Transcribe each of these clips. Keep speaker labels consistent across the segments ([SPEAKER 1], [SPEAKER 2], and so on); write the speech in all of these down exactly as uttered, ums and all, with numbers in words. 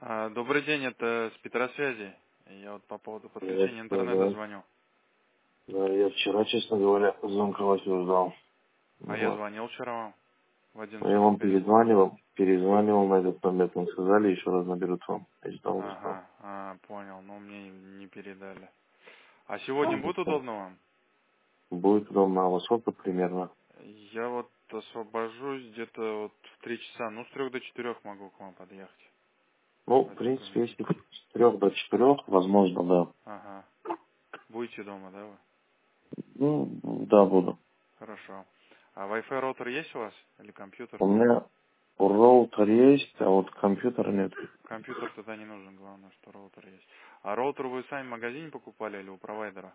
[SPEAKER 1] А, Добрый день, это с Петросвязи. Я вот по поводу
[SPEAKER 2] Я,
[SPEAKER 1] подключения интернета
[SPEAKER 2] да,
[SPEAKER 1] звоню.
[SPEAKER 2] да, я вчера, честно говоря, звонка вас не ждал.
[SPEAKER 1] А я
[SPEAKER 2] Вот.
[SPEAKER 1] звонил вчера вам в
[SPEAKER 2] Но я
[SPEAKER 1] одиннадцать сорок
[SPEAKER 2] вам
[SPEAKER 1] пять.
[SPEAKER 2] перезванивал, перезванивал на этот номер, мне сказали, еще раз наберут вам. Я ждал, ждал.
[SPEAKER 1] Ага, а, понял, но мне не передали. А сегодня будет удобно вам?
[SPEAKER 2] Будет удобно, а во сколько примерно?
[SPEAKER 1] Я вот освобожусь где-то вот в три часа, ну с трех до четырех могу к вам подъехать.
[SPEAKER 2] Ну,
[SPEAKER 1] В
[SPEAKER 2] в
[SPEAKER 1] это
[SPEAKER 2] принципе,
[SPEAKER 1] время.
[SPEAKER 2] если с трех до четырех, возможно, да.
[SPEAKER 1] Ага. Будете дома, да вы?
[SPEAKER 2] Ну, да, буду.
[SPEAKER 1] Хорошо. А Wi-Fi роутер есть у вас? Или компьютер?
[SPEAKER 2] У меня роутер есть, а вот компьютера нет.
[SPEAKER 1] Компьютер тогда не нужен, главное, что роутер есть. А роутер вы сами в магазине покупали или у провайдера?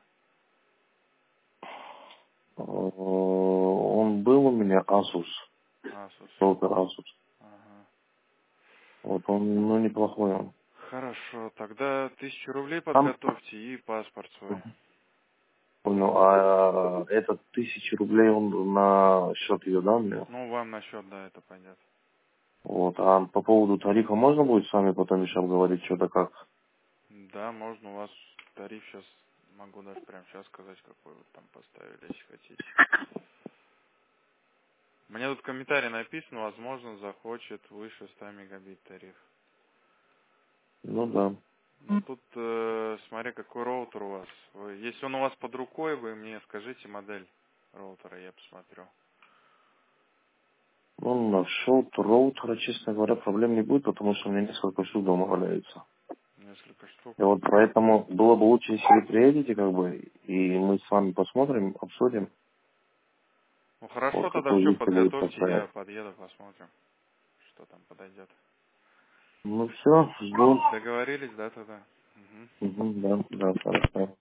[SPEAKER 2] Э, Он был у меня Asus,
[SPEAKER 1] Asus.
[SPEAKER 2] роутер Asus.
[SPEAKER 1] Ага.
[SPEAKER 2] Вот он, ну, неплохой он.
[SPEAKER 1] Хорошо, тогда тысячу рублей
[SPEAKER 2] Там,
[SPEAKER 1] подготовьте и паспорт свой.
[SPEAKER 2] ну, а этот тысяча рублей он на счет ее, да, мне?
[SPEAKER 1] Ну, вам на счет, да, это пойдет.
[SPEAKER 2] Вот. А по поводу тарифа можно будет с вами потом еще обговорить что-то как?
[SPEAKER 1] Да, можно у вас тариф сейчас, могу даже прямо сейчас сказать, какой вы там поставили, если хотите. Мне тут комментарий написан, возможно, захочет выше ста мегабит тариф.
[SPEAKER 2] Ну да.
[SPEAKER 1] Ну, тут, э, смотря какой роутер у вас. Вы, если он у вас под рукой, вы мне скажите модель роутера, я посмотрю.
[SPEAKER 2] Ну, насчет роутера, честно говоря, проблем не будет, потому что у меня несколько штук дома валяется.
[SPEAKER 1] Несколько штук.
[SPEAKER 2] И вот поэтому было бы лучше, если вы приедете, как бы, и мы с вами посмотрим, обсудим,
[SPEAKER 1] Ну,
[SPEAKER 2] вот
[SPEAKER 1] хорошо, тогда
[SPEAKER 2] какой
[SPEAKER 1] все
[SPEAKER 2] лучше будет
[SPEAKER 1] подготовьте, я
[SPEAKER 2] поставить.
[SPEAKER 1] подъеду, посмотрим, что там подойдет.
[SPEAKER 2] Ну все, жду.
[SPEAKER 1] Договорились, да, тогда? Мгм.
[SPEAKER 2] Мгм, да, да, хорошо.